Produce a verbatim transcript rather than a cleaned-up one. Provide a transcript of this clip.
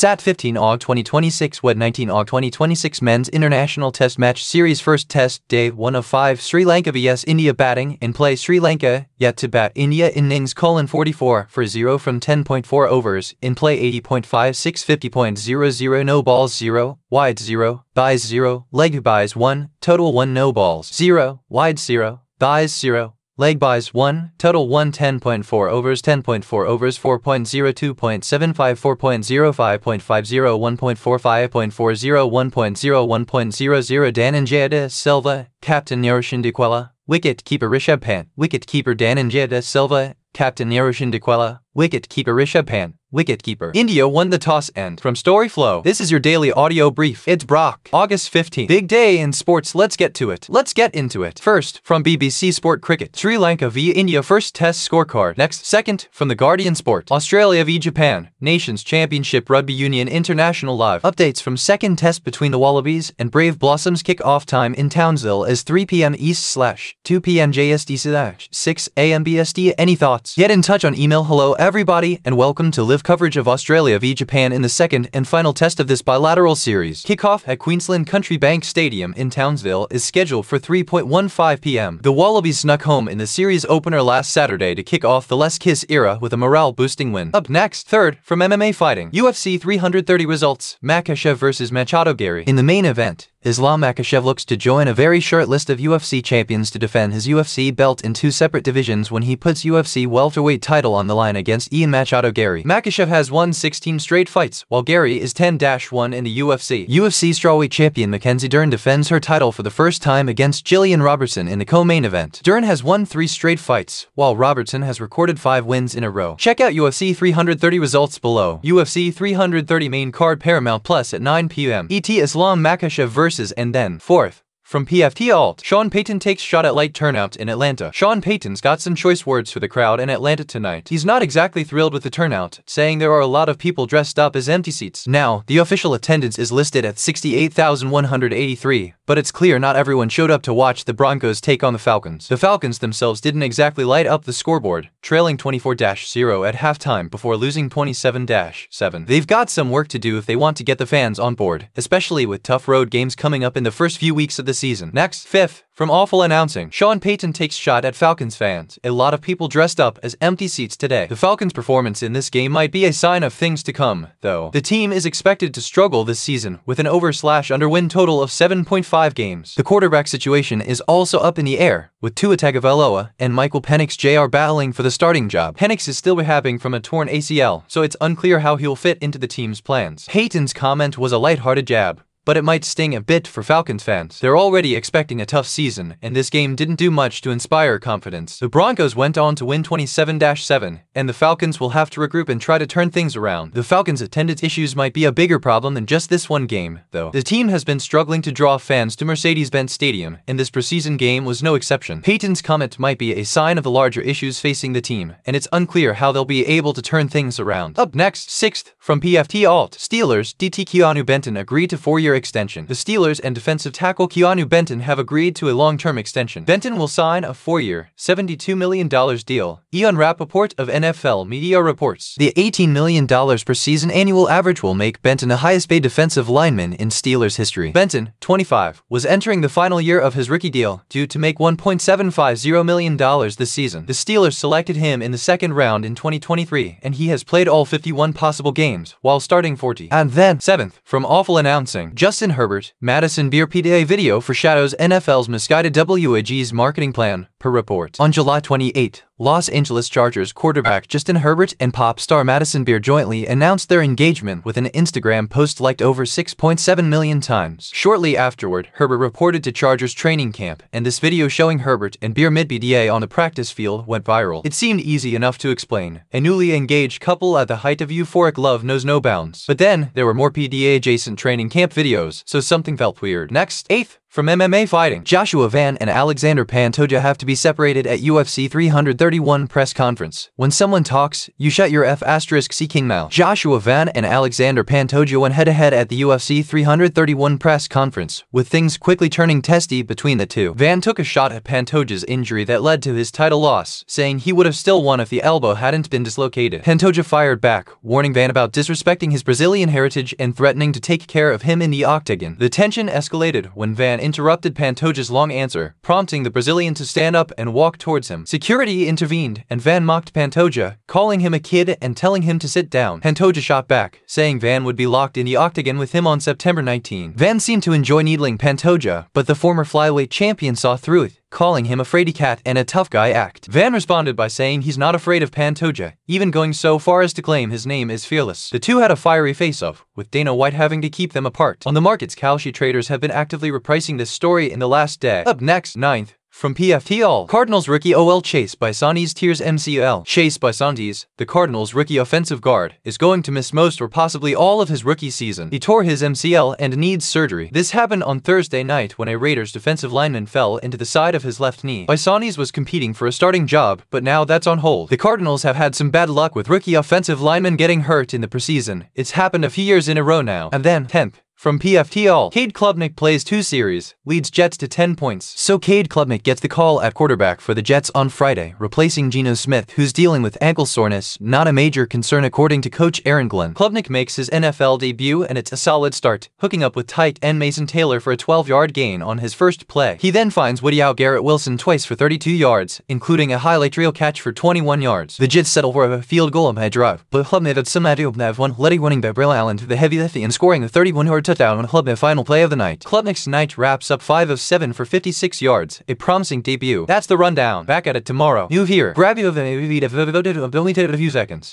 Sat fifteen August twenty twenty-six Wed nineteen August twenty twenty-six Men's International Test Match Series First Test Day one of five Sri Lanka vs India batting in play. Sri Lanka yet to bat. India innings colon forty-four for zero from ten point four overs in play. Eighty point five six fifty point zero zero no balls zero wide zero byes zero leg byes one total one no balls zero wide zero byes zero leg byes one total one. Ten point four overs ten point four overs four point zero two point seven five four point zero five point five zero one point four five point four zero one point zero one point zero zero Dhananjaya de Silva, Captain Naroshin Dikwela, wicket keeper Rishabh Pant, wicket keeper Dhananjaya de Silva, Captain Naroshin Dikwela, wicket keeper Rishabh Pant, wicket keeper. India won the toss. And from Storyflow, this is your daily audio brief. It's Brock. August fifteenth. Big day in sports. Let's get to it. Let's get into it. First, from B B C Sport Cricket, Sri Lanka v India first test scorecard. Next, second, from The Guardian Sport, Australia v Japan, Nations Championship Rugby Union International Live. Updates from second test between the Wallabies and Brave Blossoms. Kick-off time in Townsville is three p m East slash two p m J S T slash six a m B S T. Any thoughts? Get in touch on email. Hello everybody and welcome to Live coverage of Australia v Japan in the second and final test of this bilateral series. Kickoff at Queensland Country Bank Stadium in Townsville is scheduled for three point one five p m The Wallabies snuck home in the series opener last Saturday to kick off the Les Kiss era with a morale-boosting win. Up next, third, from M M A fighting, U F C three thirty results, Makhachev versus Machado Gary. In the main event, Islam Makhachev looks to join a very short list of U F C champions to defend his U F C belt in two separate divisions when he puts U F C welterweight title on the line against Ian Machado Gary. Makhachev has won sixteen straight fights, while Gary is ten one in the U F C. U F C strawweight champion Mackenzie Dern defends her title for the first time against Jillian Robertson in the co-main event. Dern has won three straight fights, while Robertson has recorded five wins in a row. Check out U F C three thirty results below. U F C three thirty main card Paramount Plus at nine p m E T Islam Makhachev versus. And then, fourth, from P F T Alt, Sean Payton takes shot at light turnout in Atlanta. Sean Payton's got some choice words for the crowd in Atlanta tonight. He's not exactly thrilled with the turnout, saying there are a lot of people dressed up as empty seats. Now, the official attendance is listed at sixty-eight thousand one hundred eighty-three, but it's clear not everyone showed up to watch the Broncos take on the Falcons. The Falcons themselves didn't exactly light up the scoreboard, trailing twenty-four to zero at halftime before losing twenty-seven to seven. They've got some work to do if they want to get the fans on board, especially with tough road games coming up in the first few weeks of the season. Next, fifth, from Awful Announcing, Sean Payton takes shot at Falcons fans. A lot of people dressed up as empty seats today. The Falcons' performance in this game might be a sign of things to come, though. The team is expected to struggle this season with an over slash under win total of seven point five games. The quarterback situation is also up in the air, with Tua Tagovailoa and Michael Penix Junior battling for the starting job. Penix is still rehabbing from a torn A C L, so it's unclear how he'll fit into the team's plans. Payton's comment was a lighthearted jab, but it might sting a bit for Falcons fans. They're already expecting a tough season, and this game didn't do much to inspire confidence. The Broncos went on to win twenty-seven to seven, and the Falcons will have to regroup and try to turn things around. The Falcons' attendance issues might be a bigger problem than just this one game, though. The team has been struggling to draw fans to Mercedes-Benz Stadium, and this preseason game was no exception. Payton's comment might be a sign of the larger issues facing the team, and it's unclear how they'll be able to turn things around. Up next, sixth, from P F T Alt, Steelers D T Keanu Benton agreed to four-year extension. The Steelers and defensive tackle Keanu Benton have agreed to a long-term extension. Benton will sign a four-year, seventy-two million dollars deal, Ian Rappaport of N F L Media reports. The eighteen million dollars per season annual average will make Benton the highest-paid defensive lineman in Steelers history. Benton, twenty-five, was entering the final year of his rookie deal, due to make one point seven five zero million dollars this season. The Steelers selected him in the second round in twenty twenty-three, and he has played all fifty-one possible games, while starting forty. And then, seventh, from Awful Announcing, Justin Herbert, Madison Beer P D A video foreshadows N F L's misguided W A G's marketing plan, per report. On July twenty-eighth, Los Angeles Chargers quarterback Justin Herbert and pop star Madison Beer jointly announced their engagement with an Instagram post liked over six point seven million times. Shortly afterward, Herbert reported to Chargers training camp, and this video showing Herbert and Beer mid-P D A on the practice field went viral. It seemed easy enough to explain. A newly engaged couple at the height of euphoric love knows no bounds. But then, there were more P D A-adjacent training camp videos, so something felt weird. Next, eighth, From M M A fighting, Joshua Van and Alexander Pantoja have to be separated at U F C three thirty-one press conference. When someone talks, you shut your F asterisk C king mouth. Joshua Van and Alexander Pantoja went head-to-head at the U F C three thirty-one press conference, with things quickly turning testy between the two. Van took a shot at Pantoja's injury that led to his title loss, saying he would have still won if the elbow hadn't been dislocated. Pantoja fired back, warning Van about disrespecting his Brazilian heritage and threatening to take care of him in the octagon. The tension escalated when Van interrupted Pantoja's long answer, prompting the Brazilian to stand up and walk towards him. Security intervened, and Van mocked Pantoja, calling him a kid and telling him to sit down. Pantoja shot back, saying Van would be locked in the octagon with him on September nineteenth. Van seemed to enjoy needling Pantoja, but the former flyweight champion saw through it, calling him a fraidy cat and a tough guy act. Van responded by saying he's not afraid of Pantoja, even going so far as to claim his name is Fearless. The two had a fiery face-off, with Dana White having to keep them apart. On the markets, Kalshi traders have been actively repricing this story in the last day. Up next, ninth. From P F T All, Cardinals rookie O L Chase Bisontes tears M C L. Chase Bisontes, the Cardinals rookie offensive guard, is going to miss most or possibly all of his rookie season. He tore his M C L and needs surgery. This happened on Thursday night when a Raiders defensive lineman fell into the side of his left knee. Bisontes was competing for a starting job, but now that's on hold. The Cardinals have had some bad luck with rookie offensive linemen getting hurt in the preseason. It's happened a few years in a row now. And then, tenth. From P F T All, Cade Klubnik plays two series, leads Jets to ten points. So Cade Klubnik gets the call at quarterback for the Jets on Friday, replacing Geno Smith, who's dealing with ankle soreness, not a major concern according to coach Aaron Glenn. Klubnik makes his N F L debut and it's a solid start, hooking up with tight end Mason Taylor for a twelve-yard gain on his first play. He then finds Woody out Garrett Wilson twice for thirty-two yards, including a highlight reel catch for twenty-one yards. The Jets settle for a field goal on a drive, but Klubnik had some idea of one, letting running back Braylon Allen to the heavy lefty and scoring a thirty-one-yard touchdown on Klubnik final play of the night. Klubnik's night wraps up five of seven for fifty-six yards, a promising debut. That's the rundown. Back at it tomorrow. New here. Grab you of a few seconds.